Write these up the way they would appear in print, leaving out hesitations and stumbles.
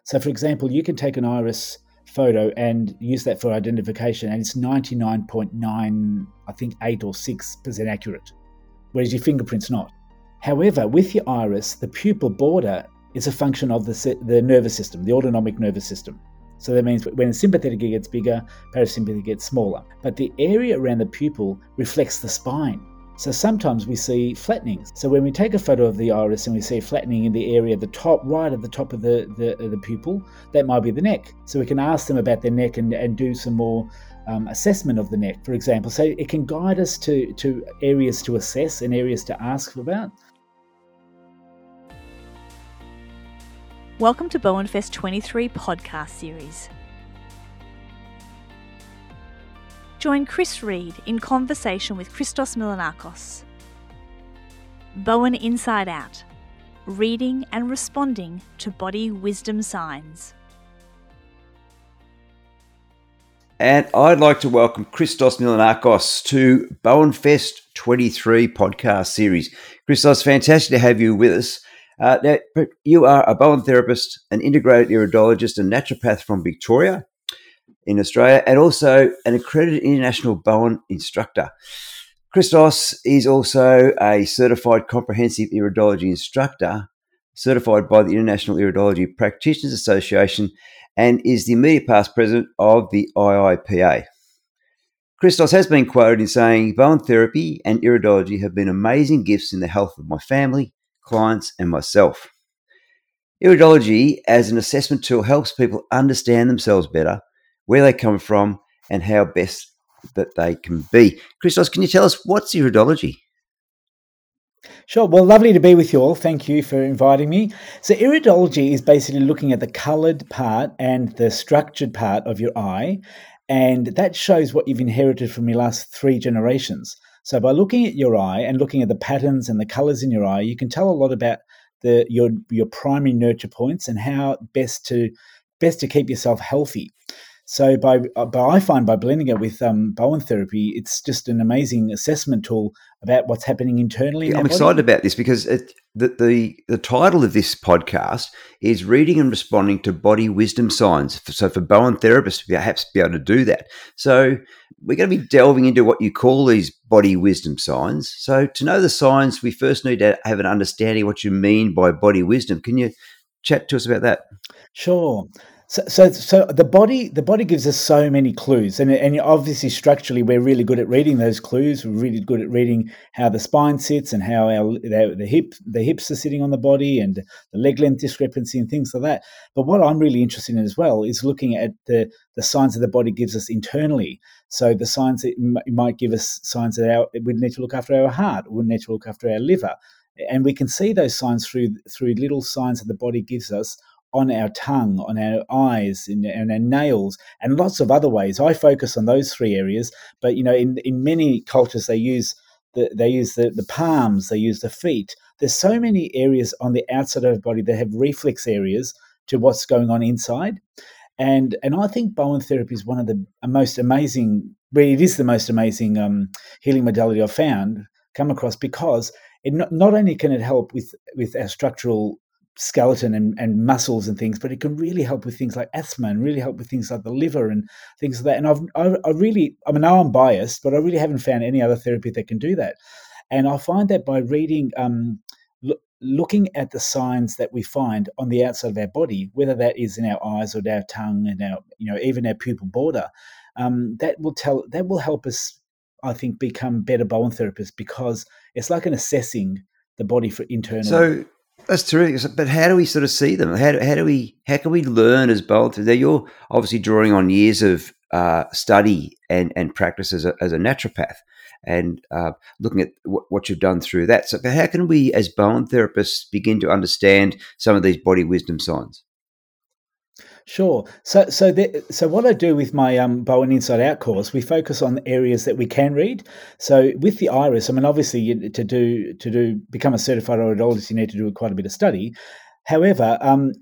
So, for example, you can take an iris photo and use that for identification, and it's 99.9, I think 8 or 6% accurate, whereas your fingerprint's not. However, with your iris, the pupil border is a function of the nervous system, the autonomic nervous system. So that means when sympathetic gets bigger, parasympathetic gets smaller. But the area around the pupil reflects the spine. So sometimes we see flattening. So when we take a photo of the iris and we see flattening in the area at the top, right at the top of the pupil, that might be the neck. So we can ask them about their neck and do some more assessment of the neck, for example. So it can guide us to areas to assess and areas to ask about. Welcome to Bowenfest 23 podcast series. Join Chris Reed in conversation with Christos Milanakos. Bowen Inside Out, reading and responding to body wisdom signs. And I'd like to welcome Christos Milanakos to Bowenfest 23 podcast series. Christos, fantastic to have you with us. Now, you are a Bowen therapist, an integrated iridologist and naturopath from Victoria in Australia, and also an accredited international Bowen instructor. Christos is also a certified comprehensive iridology instructor, certified by the International Iridology Practitioners Association, and is the immediate past president of the IIPA. Christos has been quoted in saying, "Bowen therapy and iridology have been amazing gifts in the health of my family, clients, and myself." Iridology as an assessment tool helps people understand themselves better, where they come from, and how best that they can be. Christos, can you tell us what's iridology? Sure. Well, lovely to be with you all. Thank you for inviting me. So iridology is basically looking at the coloured part and the structured part of your eye, and that shows what you've inherited from your last 3 generations. So by looking at your eye and looking at the patterns and the colours in your eye, you can tell a lot about your primary nurture points and how best to keep yourself healthy. So I find by blending it with Bowen therapy, it's just an amazing assessment tool about what's happening internally in our I'm body. excited about this because the title of this podcast is Reading and Responding to Body Wisdom Signs. So for Bowen therapists, perhaps be able to do that. So we're going to be delving into what you call these body wisdom signs. So to know the signs, we first need to have an understanding of what you mean by body wisdom. Can you chat to us about that? Sure. So the body gives us so many clues, and obviously structurally we're really good at reading those clues. We're really good at reading how the spine sits and how the hips are sitting on the body and the leg length discrepancy and things like that. But what I'm really interested in as well is looking at the signs that the body gives us internally. So the signs that might give us signs that we need to look after our heart, we need to look after our liver, and we can see those signs through little signs that the body gives us on our tongue, on our eyes, and our nails, and lots of other ways. I focus on those 3 areas, but in many cultures they use the palms, they use the feet. There's so many areas on the outside of the body that have reflex areas to what's going on inside, and I think Bowen therapy is one of the most amazing. It is the most amazing healing modality I've come across, because it not only can it help with our structural skeleton and muscles and things, but it can really help with things like asthma and really help with things like the liver and things like that. And I know I'm biased, but I really haven't found any other therapy that can do that. And I find that by reading, looking at the signs that we find on the outside of our body, whether that is in our eyes or our tongue and even our pupil border, that will help us, I think, become better Bowen therapists, because it's like an assessing the body for internally. So that's terrific. But how do we sort of see them? How can we learn as Bowen? Now you're obviously drawing on years of study and practice as a naturopath, and looking at what you've done through that. So how can we as Bowen therapists begin to understand some of these body wisdom signs? Sure. So what I do with my Bowen Inside Out course, we focus on areas that we can read. So with the iris, I mean, obviously to become a certified iridologist, you need to do quite a bit of study. However,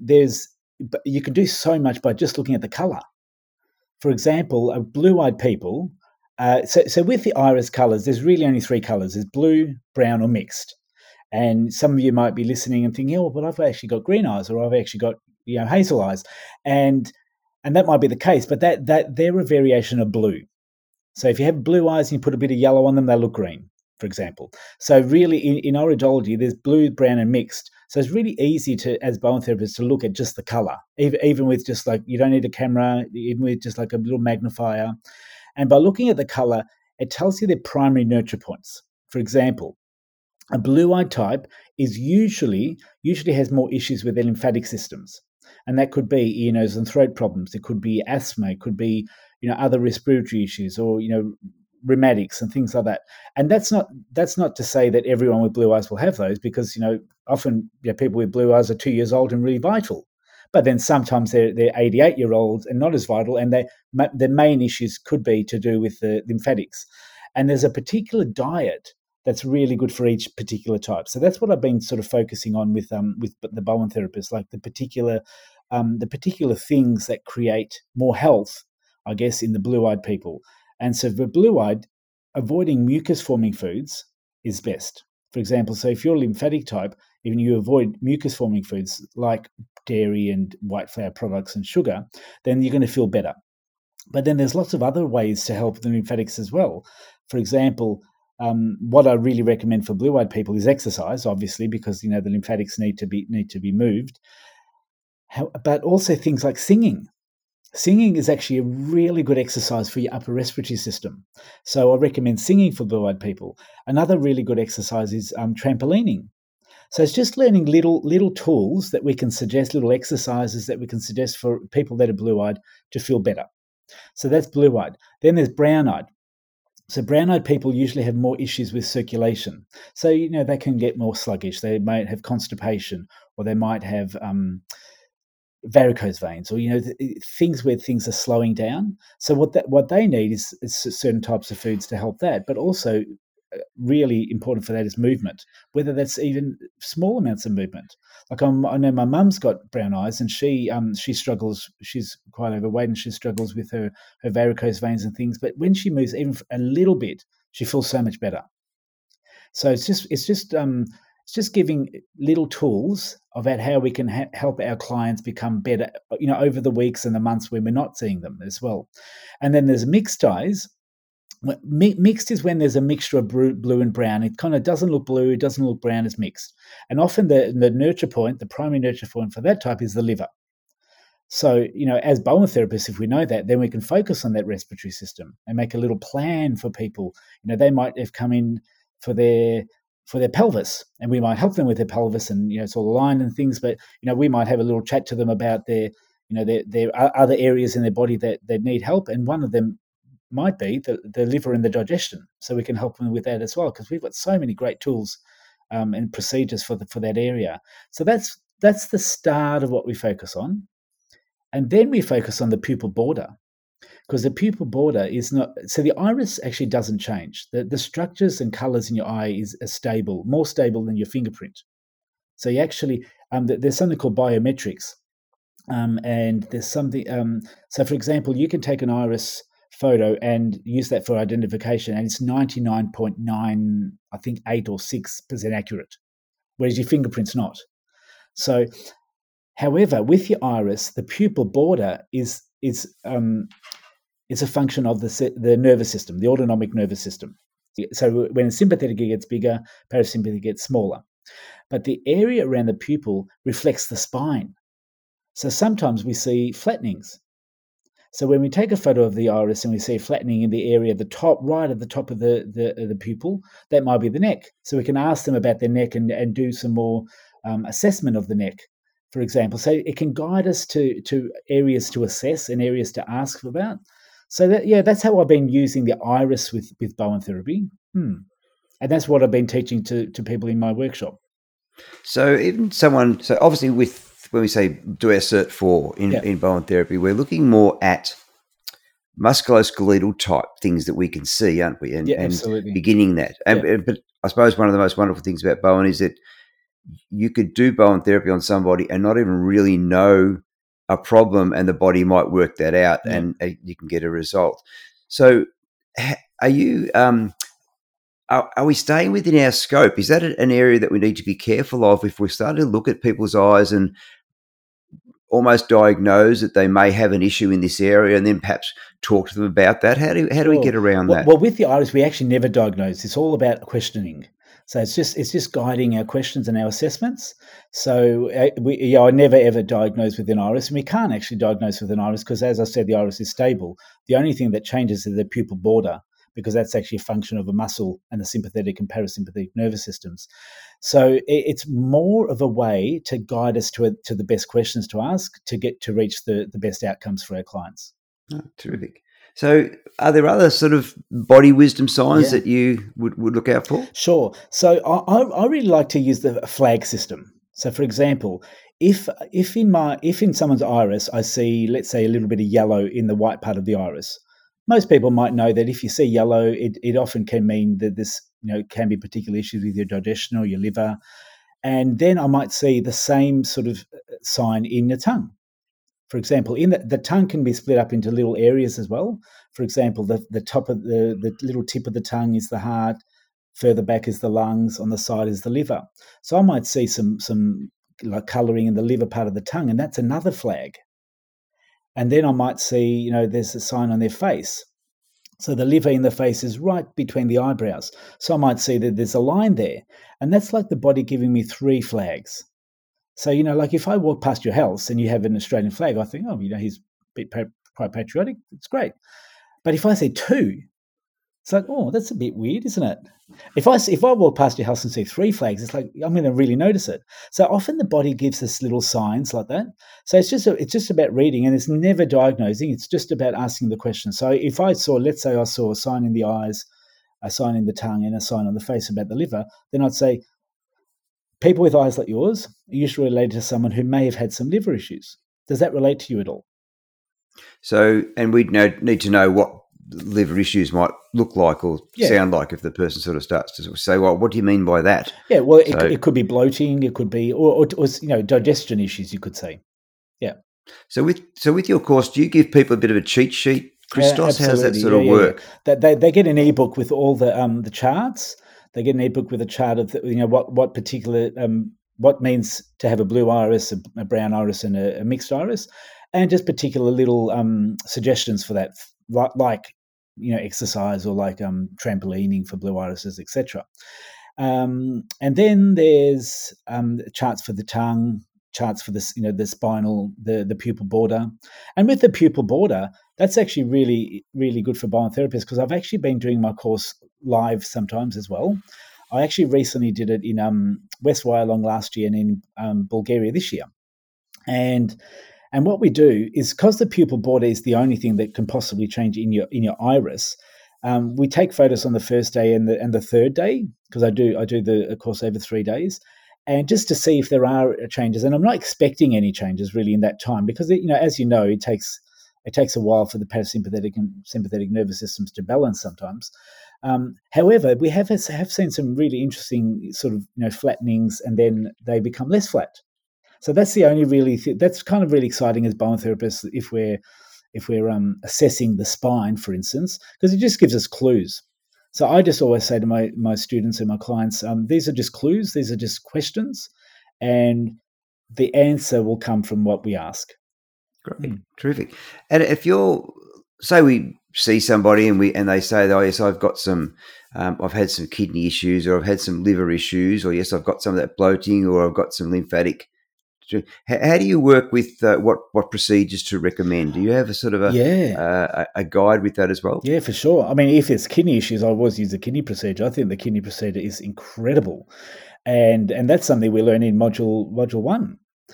you can do so much by just looking at the color. For example, blue-eyed people. So with the iris colors, there's really only 3 colors: there's blue, brown, or mixed. And some of you might be listening and thinking, "Oh, but I've actually got green eyes, or I've actually got hazel eyes, and that might be the case, but that they're a variation of blue. So if you have blue eyes and you put a bit of yellow on them, they look green, for example. So really, in iridology, there's blue, brown, and mixed. So it's really easy to, as Bowen therapists, to look at just the color, even with just like, you don't need a camera, even with just like a little magnifier. And by looking at the color, it tells you their primary nurture points. For example, a blue-eyed type is usually has more issues with their lymphatic systems. And that could be ear, nose, and throat problems. It could be asthma. It could be, other respiratory issues, or, rheumatics and things like that. And that's not to say that everyone with blue eyes will have those, because, often people with blue eyes are 2 years old and really vital. But then sometimes they're 88-year-olds and not as vital, and the main issues could be to do with the lymphatics. And there's a particular diet that's really good for each particular type. So that's what I've been sort of focusing on with the Bowen therapists, like the particular things that create more health, I guess, in the blue-eyed people. And so for blue-eyed, avoiding mucus-forming foods is best. For example, so if you're a lymphatic type, even you avoid mucus-forming foods like dairy and white flour products and sugar, then you're going to feel better. But then there's lots of other ways to help the lymphatics as well. For example, what I really recommend for blue-eyed people is exercise, obviously, because the lymphatics need to be moved. But also things like singing. Singing is actually a really good exercise for your upper respiratory system. So I recommend singing for blue-eyed people. Another really good exercise is trampolining. So it's just learning little tools that we can suggest, little exercises that we can suggest for people that are blue-eyed to feel better. So that's blue-eyed. Then there's brown-eyed. So brown-eyed people usually have more issues with circulation. So, they can get more sluggish. They might have constipation, or they might have varicose veins, or things where things are slowing down. So what they need is certain types of foods to help that. But also, really important for that is movement, whether that's even small amounts of movement. Like I know my mum's got brown eyes, and she struggles. She's quite overweight, and she struggles with her varicose veins and things. But when she moves even a little bit, she feels so much better. So it's just giving little tools about how we can help our clients become better, over the weeks and the months when we're not seeing them as well. And then there's mixed eyes. Mixed is when there's a mixture of blue and brown. It kind of doesn't look blue, it doesn't look brown, it's mixed. And often the nurture point, the primary nurture point for that type is the liver. So, as Bowen therapists, if we know that, then we can focus on that respiratory system and make a little plan for people. They might have come in for their pelvis, and we might help them with their pelvis, and it's all aligned and things. But we might have a little chat to them about their other areas in their body that need help, and one of them might be the liver and the digestion. So we can help them with that as well, because we've got so many great tools and procedures for that area. So that's the start of what we focus on, and then we focus on the pupil border. Because the pupil border is not, so the iris actually doesn't change. The structures and colors in your eye is stable, more stable than your fingerprint. So you actually, there's something called biometrics. And there's something, so for example, you can take an iris photo and use that for identification, and it's 99.9, I think 8 or 6% accurate, whereas your fingerprint's not. So, however, with your iris, the pupil border is a function of the nervous system, the autonomic nervous system. So when sympathetic gets bigger, parasympathetic gets smaller. But the area around the pupil reflects the spine. So sometimes we see flattenings. So when we take a photo of the iris and we see flattening in the area at the top, right at the top of the pupil, that might be the neck. So we can ask them about their neck and do some more assessment of the neck, for example. So it can guide us to areas to assess and areas to ask about. So that's how I've been using the iris with Bowen therapy. And that's what I've been teaching to people in my workshop. So even someone, so obviously when we say do our Cert 4 in Bowen therapy, we're looking more at musculoskeletal type things that we can see, aren't we? And absolutely. Beginning that. But I suppose one of the most wonderful things about Bowen is that you could do Bowen therapy on somebody and not even really know a problem, and the body might work that out, and you can get a result. So are you are we staying within our scope? Is that an area that we need to be careful of if we're starting to look at people's eyes and almost diagnose that they may have an issue in this area, and then perhaps talk to them about that? How do we get around that? Well, with the iris, we actually never diagnose. It's all about questioning. So it's just guiding our questions and our assessments. So I never ever diagnose with an iris, and we can't actually diagnose with an iris because, as I said, the iris is stable. The only thing that changes is the pupil border, because that's actually a function of a muscle and the sympathetic and parasympathetic nervous systems. So it's more of a way to guide us to the best questions to ask to reach the best outcomes for our clients. Oh, terrific. So are there other sort of body wisdom signs that you would look out for? Sure. So I really like to use the flag system. So, for example, if in someone's iris I see, let's say, a little bit of yellow in the white part of the iris, most people might know that if you see yellow, it often can mean that this can be particular issues with your digestion or your liver. And then I might see the same sort of sign in the tongue. For example, in the tongue can be split up into little areas as well. For example, the top of the little tip of the tongue is the heart, further back is the lungs, on the side is the liver. So I might see some like colouring in the liver part of the tongue, and that's another flag. And then I might see, there's a sign on their face. So the liver in the face is right between the eyebrows. So I might see that there's a line there, and that's like the body giving me 3 flags. So, like if I walk past your house and you have an Australian flag, I think, he's quite patriotic. It's great. But if I say 2, it's like, oh, that's a bit weird, isn't it? If I walk past your house and see 3 flags, it's like I'm going to really notice it. So often the body gives us little signs like that. So it's just about reading, and it's never diagnosing. It's just about asking the question. So if let's say I saw a sign in the eyes, a sign in the tongue, and a sign on the face about the liver, then I'd say, people with eyes like yours are usually related to someone who may have had some liver issues. Does that relate to you at all? So, and we'd need to know what liver issues might look like or sound like if the person sort of starts to say, well, what do you mean by that? Yeah, well, it could be bloating, it could be, or digestion issues, you could say. Yeah. So with your course, do you give people a bit of a cheat sheet, Christos? How does that sort of work? Yeah. They get an ebook with all the charts. They get an ebook with a chart of what particular what means to have a blue iris, a brown iris, and a mixed iris, and just particular little suggestions for that, like exercise or like trampolining for blue irises, etc. And then there's charts for the tongue, charts for the the spinal, the pupil border, and with the pupil border, that's actually really, really good for biotherapists because I've actually been doing my course live sometimes as well. I actually recently did it in West Wyalong last year and in Bulgaria this year. And what we do is, because the pupil border is the only thing that can possibly change in your iris, we take photos on the first day and the third day, because I do the course over 3 days, and just to see if there are changes. And I'm not expecting any changes really in that time because as it takes a while for the parasympathetic and sympathetic nervous systems to balance sometimes. However, we have seen some really interesting sort of flattenings, and then they become less flat. So that's the only that's kind of really exciting as biotherapists if we're assessing the spine, for instance, because it just gives us clues. So I just always say to my students and my clients, these are just clues, these are just questions, and the answer will come from what we ask. Great, terrific. And if say we see somebody and they say, oh yes, I've got some, I've had some kidney issues, or I've had some liver issues, or yes, I've got some of that bloating, or I've got some lymphatic. How do you work with what procedures to recommend? Do you have a sort of a guide with that as well? Yeah, for sure. I mean, if it's kidney issues, I always use the kidney procedure. I think the kidney procedure is incredible, and that's something we learn in module 1.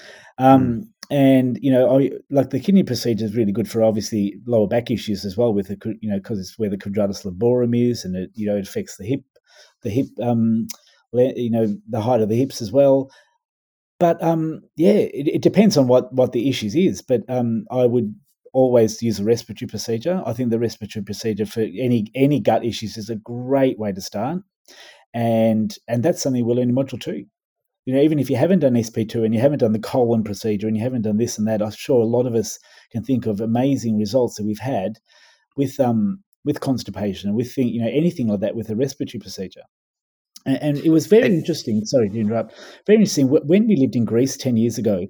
And like the kidney procedure is really good for obviously lower back issues as well, with because it's where the quadratus laborum is, and it affects the hip, the height of the hips as well. But it depends on what the issues is. But I would always use a respiratory procedure. I think the respiratory procedure for any gut issues is a great way to start, and that's something we'll learn in module 2. Even if you haven't done SP2 and you haven't done the colon procedure and you haven't done this and that, I'm sure a lot of us can think of amazing results that we've had with constipation and with anything like that with a respiratory procedure. And it was very interesting. Sorry to interrupt. Very interesting. When we lived in Greece 10 years ago,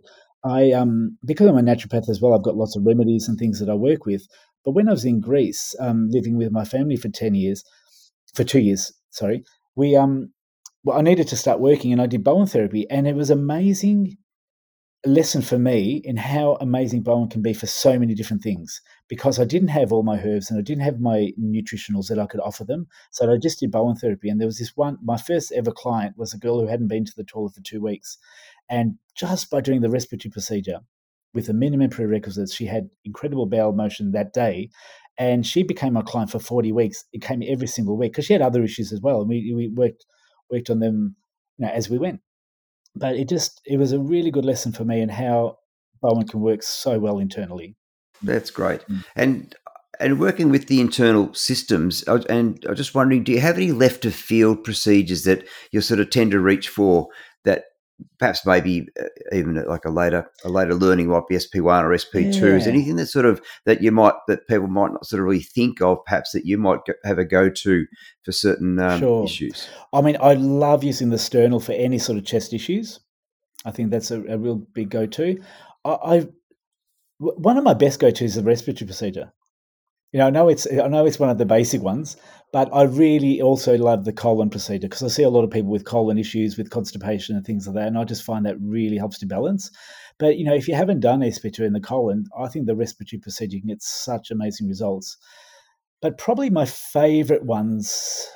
I because I'm a naturopath as well, I've got lots of remedies and things that I work with. But when I was in Greece, living with my family for 2 years, sorry, we well, I needed to start working, and I did Bowen therapy, and it was amazing lesson for me in how amazing Bowen can be for so many different things, because I didn't have all my herbs and I didn't have my nutritionals that I could offer them. So I just did Bowen therapy. And there was this one, my first ever client was a girl who hadn't been to the toilet for 2 weeks. And just by doing the respiratory procedure with the minimum prerequisites, she had incredible bowel motion that day. And she became my client for 40 weeks. It came every single week because she had other issues as well. And we worked on them, as we went. But it was a really good lesson for me in how Bowen can work so well internally. That's great. Mm. And working with the internal systems, and I'm just wondering, do you have any left of field procedures that you sort of tend to reach for that perhaps maybe even like a later learning might be SP1 or SP2? Is there Yeah. anything that sort of that people might not sort of really think of, perhaps that you might have a go to for certain Sure. issues? I mean, I love using the sternal for any sort of chest issues. I think that's a real big go-to. One of my best go-tos is the respiratory procedure. I know it's one of the basic ones, but I really also love the colon procedure because I see a lot of people with colon issues, with constipation and things like that, and I just find that really helps to balance. But if you haven't done SP2 in the colon, I think the respiratory procedure can get such amazing results. But probably my favourite ones,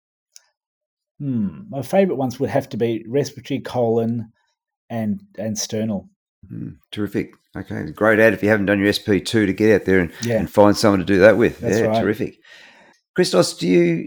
would have to be respiratory, colon, and sternal. Terrific. Okay, great ad if you haven't done your SP2 to get out there Yeah, and find someone to do that with. that's Yeah, right. terrific. Christos,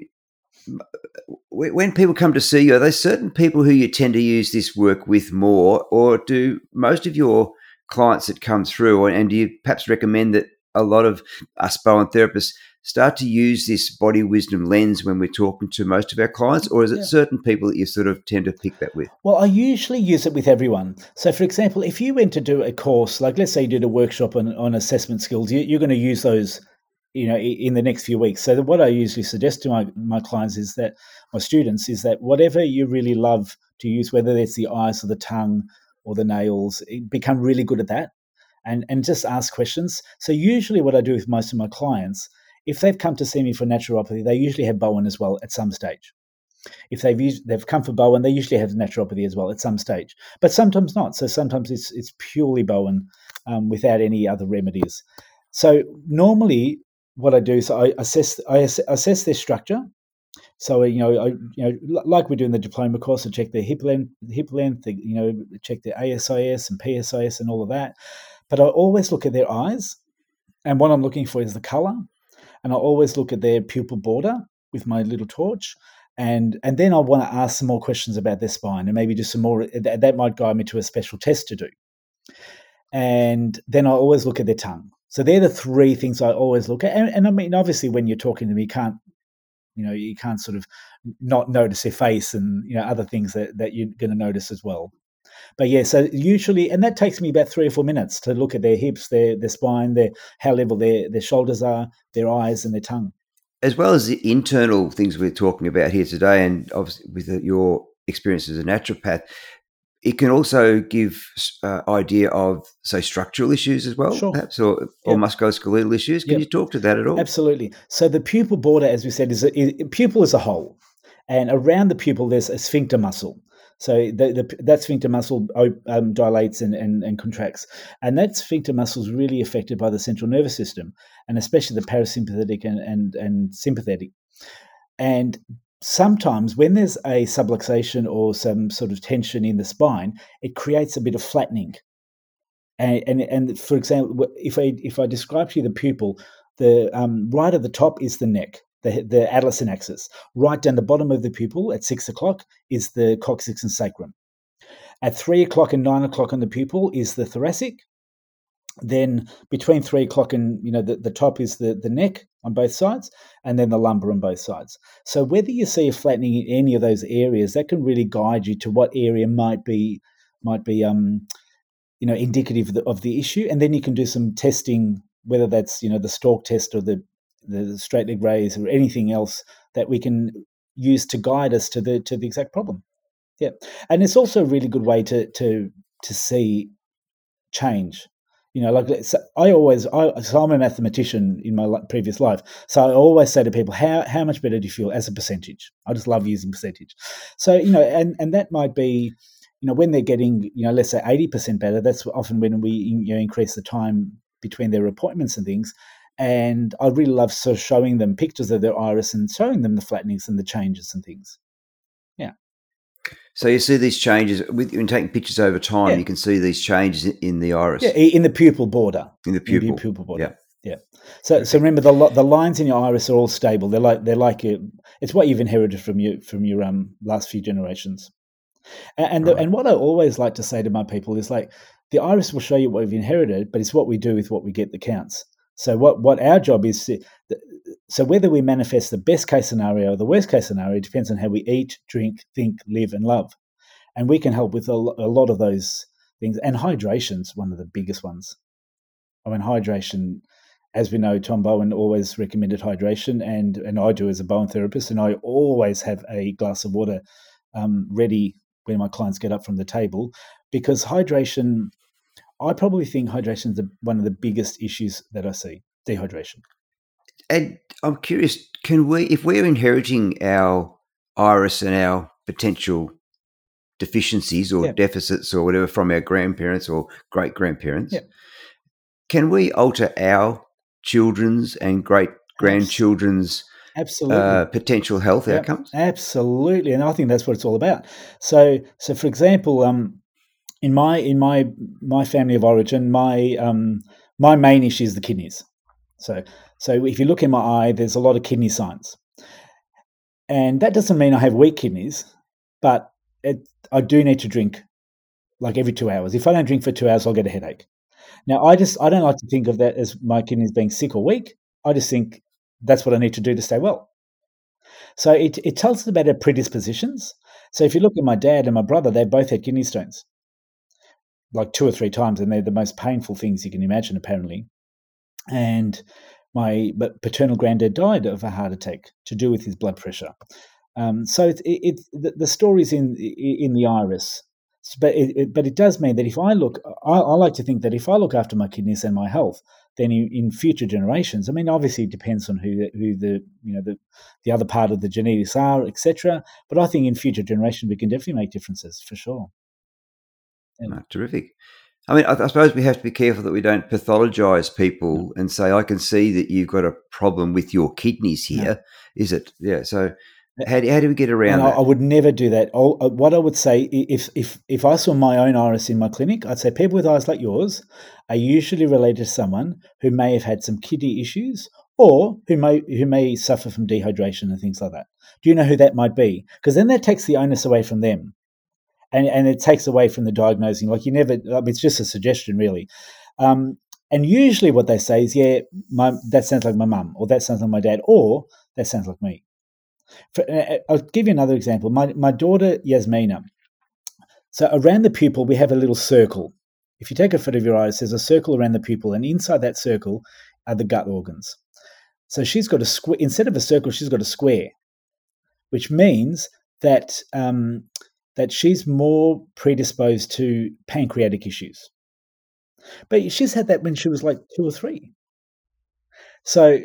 when people come to see you, are there certain people who you tend to use this work with more, or do most of your clients that come through, and do you perhaps recommend that a lot of us Bowen therapists start to use this body wisdom lens when we're talking to most of our clients, or is it certain people that you sort of tend to pick that with? Well, I usually use it with everyone. So, for example, if you went to do a course, like let's say you did a workshop on assessment skills, you're going to use those, in the next few weeks. So, what I usually suggest to my clients is that, my students, is that whatever you really love to use, whether it's the eyes or the tongue or the nails, become really good at that, and just ask questions. So, usually, what I do with most of my clients, if they've come to see me for naturopathy, they usually have Bowen as well at some stage. If they've come for Bowen, they usually have naturopathy as well at some stage, but sometimes not. So sometimes it's purely Bowen without any other remedies. So normally, what I do is I assess their structure. So like we do in the diploma course, I check their hip length, check their ASIS and PSIS and all of that. But I always look at their eyes, and what I'm looking for is the color, and I always look at their pupil border with my little torch. And then I want to ask some more questions about their spine, and maybe do some more. That might guide me to a special test to do. And then I always look at their tongue. So they're the three things I always look at. And I mean, obviously, when you're talking to me, you can't sort of not notice their face and other things that you're going to notice as well. But yeah, so usually, and that takes me about 3 or 4 minutes to look at their hips, their spine, how level their shoulders are, their eyes, and their tongue. As well as the internal things we're talking about here today, and obviously with your experience as a naturopath, it can also give idea of, say, structural issues as well, Sure. perhaps, or musculoskeletal issues. Can you talk to that at all? Absolutely. So the pupil border, as we said, pupil is a hole, and around the pupil there's a sphincter muscle. So that sphincter muscle dilates and contracts, and that sphincter muscle is really affected by the central nervous system, and especially the parasympathetic and sympathetic. And sometimes when there's a subluxation or some sort of tension in the spine, it creates a bit of flattening. And for example, if I describe to you the pupil, the right at the top is the neck, the Addison axis. Right down the bottom of the pupil at 6 o'clock is the coccyx and sacrum. At 3 o'clock and 9 o'clock on the pupil is the thoracic. Then between 3 o'clock and the top is the neck on both sides, and then the lumbar on both sides. So whether you see a flattening in any of those areas, that can really guide you to what area might be indicative of the issue, and then you can do some testing, whether that's the stalk test or the straight leg raise or anything else that we can use to guide us to the exact problem. Yeah, and it's also a really good way to see change. So I'm a mathematician in my previous life, so I always say to people, how much better do you feel as a percentage? I just love using percentage. So and that might be, when they're getting, let's say 80% better. That's often when we increase the time between their appointments and things. And I really love sort of showing them pictures of their iris and showing them the flattenings and the changes and things. Yeah. So you see these changes when taking pictures over time. Yeah. You can see these changes in the iris. Yeah, in the pupil border. In the pupil border. Yeah. So remember the lines in your iris are all stable. They're like it's what you've inherited from your last few generations. And what I always like to say to my people is, like, the iris will show you what we've inherited, but it's what we do with what we get that counts. So what our job is, so whether we manifest the best case scenario or the worst case scenario depends on how we eat, drink, think, live, and love. And we can help with a lot of those things. And hydration's one of the biggest ones. I mean, hydration, as we know, Tom Bowen always recommended hydration, and I do as a Bowen therapist, and I always have a glass of water ready when my clients get up from the table, because hydration, I probably think hydration is one of the biggest issues that I see, dehydration. And I'm curious, if we're inheriting our iris and our potential deficiencies or deficits or whatever from our grandparents or great-grandparents, can we alter our children's and great-grandchildren's potential health outcomes? Absolutely, and I think that's what it's all about. So for example, in my family of origin, my main issue is the kidneys. So if you look in my eye, there's a lot of kidney signs, and that doesn't mean I have weak kidneys, but I do need to drink like every 2 hours. If I don't drink for 2 hours, I'll get a headache. Now, I don't like to think of that as my kidneys being sick or weak. I just think that's what I need to do to stay well. So it tells us about our predispositions. So if you look at my dad and my brother, they both had kidney stones, like 2 or 3 times, and they're the most painful things you can imagine, apparently. And my paternal granddad died of a heart attack to do with his blood pressure. So the story's in the iris. But it does mean that if I like to think that if I look after my kidneys and my health, then in future generations, I mean, obviously it depends on who the other part of the genetics are, etc. But I think in future generations we can definitely make differences for sure. Yeah. Oh, terrific. I mean, I suppose we have to be careful that we don't pathologize people and say, I can see that you've got a problem with your kidneys here. No. Is it? Yeah. So how do we get around that? I would never do that. What I would say, if I saw my own iris in my clinic, I'd say people with eyes like yours are usually related to someone who may have had some kidney issues or who may suffer from dehydration and things like that. Do you know who that might be? Because then that takes the onus away from them. And it takes away from the diagnosing. Like it's just a suggestion, really. And usually what they say is, that sounds like my mum, or that sounds like my dad, or that sounds like me. I'll give you another example. My daughter, Yasmina. So around the pupil, we have a little circle. If you take a photo of your iris, there's a circle around the pupil, and inside that circle are the gut organs. So she's got a square. Instead of a circle, she's got a square, which means that that she's more predisposed to pancreatic issues. But she's had that when she was like 2 or 3. So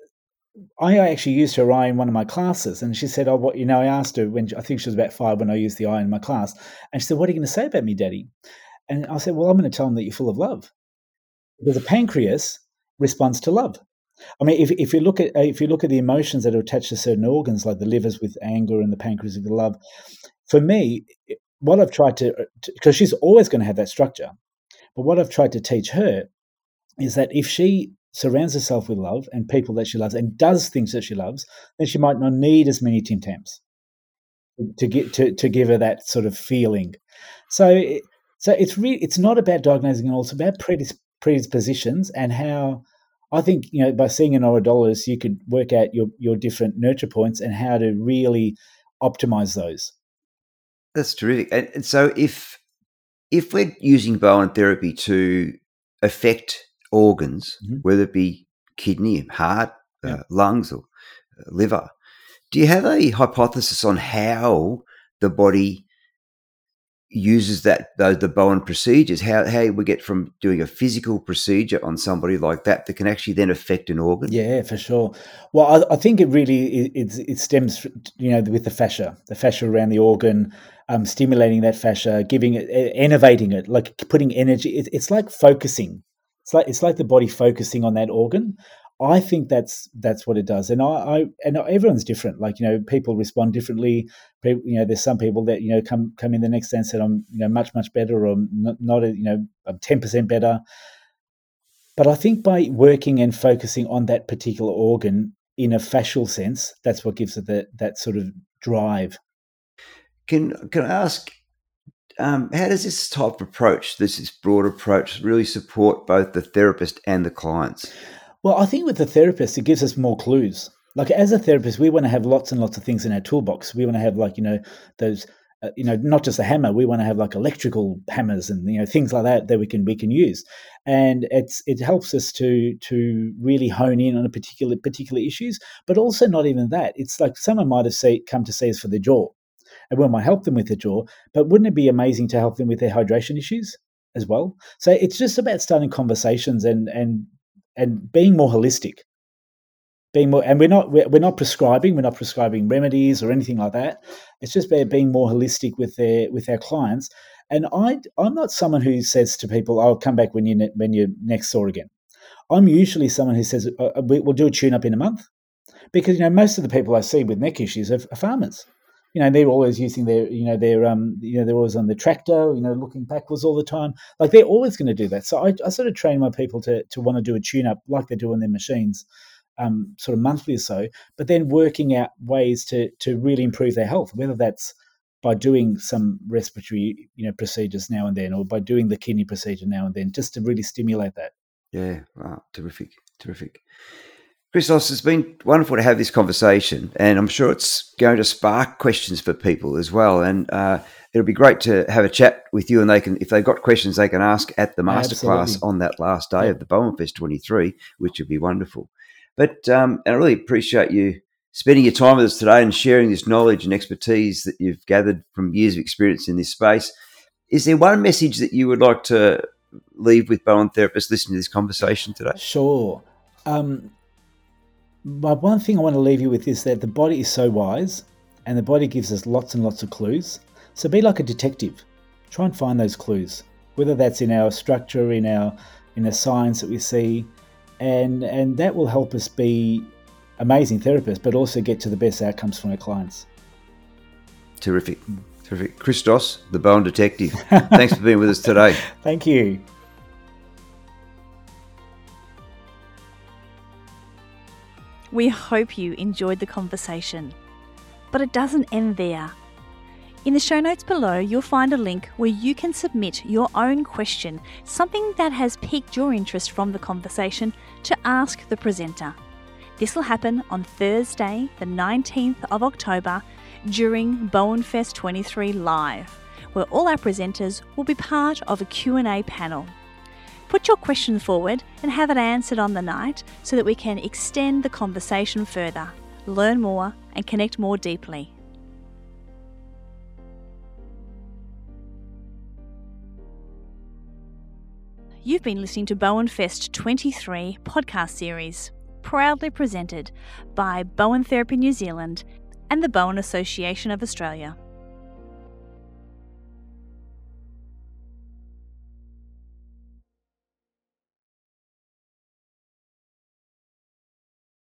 I actually used her eye in one of my classes, and she said, I asked her when I think she was about 5 when I used the eye in my class, and she said, "What are you going to say about me, Daddy?" And I said, "Well, I'm going to tell them that you're full of love, because the pancreas responds to love." I mean, if you look at the emotions that are attached to certain organs, like the liver's with anger and the pancreas with love, for me, what I've tried to, because she's always going to have that structure, but what I've tried to teach her is that if she surrounds herself with love and people that she loves and does things that she loves, then she might not need as many Tim Tams to give her that sort of feeling. So it's not about diagnosing at all. It's about predispositions, and how I think, by seeing an iridologist, you could work out your different nurture points and how to really optimize those. That's terrific. And so if we're using Bowen therapy to affect organs, whether it be kidney, heart, lungs, or liver, do you have a hypothesis on how the body uses the Bowen procedures, how we get from doing a physical procedure on somebody like that can actually then affect an organ. Yeah, for sure. Well, I think it really it stems, with the fascia around the organ, stimulating that fascia, giving it, innervating it, like putting energy. It's like focusing. It's like the body focusing on that organ. I think that's what it does, and and everyone's different. Like, people respond differently. There's some people that come in the next day and said, I'm much better, or not I'm 10% better. But I think by working and focusing on that particular organ in a fascial sense, that's what gives it that sort of drive. Can I ask, how does this type of approach, this broad approach, really support both the therapist and the clients? Well, I think with the therapist, it gives us more clues. Like, as a therapist, we want to have lots and lots of things in our toolbox. We want to have, like, those, not just a hammer. We want to have like electrical hammers and things like that we can use. And it helps us to really hone in on a particular issues. But also, not even that. It's like someone might have come to see us for their jaw, and we might help them with the jaw. But wouldn't it be amazing to help them with their hydration issues as well? So it's just about starting conversations and being more holistic, and we're not prescribing remedies or anything like that. It's just about being more holistic with our clients. And I'm not someone who says to people, "I'll come back when you're next sore again." I'm usually someone who says, "We'll do a tune up in a month," because most of the people I see with neck issues are farmers. They're always using they're always on the tractor, looking backwards all the time. Like, they're always going to do that. So I sort of train my people to want to do a tune up like they do on their machines, sort of monthly or so, but then working out ways to really improve their health, whether that's by doing some respiratory, procedures now and then, or by doing the kidney procedure now and then, just to really stimulate that. Yeah, wow, terrific. Christos, it's been wonderful to have this conversation, and I'm sure it's going to spark questions for people as well. And it'll be great to have a chat with you, and if they've got questions, they can ask at the masterclass on that last day of the Bowen Fest 23, which would be wonderful. But and I really appreciate you spending your time with us today and sharing this knowledge and expertise that you've gathered from years of experience in this space. Is there one message that you would like to leave with Bowen therapists listening to this conversation today? Sure. But one thing I want to leave you with is that the body is so wise, and the body gives us lots and lots of clues. So be like a detective. Try and find those clues, whether that's in our structure, in the signs that we see, and that will help us be amazing therapists, but also get to the best outcomes from our clients. Terrific. Christos, the Bowen Detective. Thanks for being with us today. Thank you. We hope you enjoyed the conversation. But it doesn't end there. In the show notes below, you'll find a link where you can submit your own question, something that has piqued your interest from the conversation, to ask the presenter. This will happen on Thursday, the 19th of October, during Bowen Fest 23 Live, where all our presenters will be part of a Q&A panel. Put your question forward and have it answered on the night so that we can extend the conversation further, learn more, and connect more deeply. You've been listening to Bowen Fest 23 podcast series, proudly presented by Bowen Therapy New Zealand and the Bowen Association of Australia.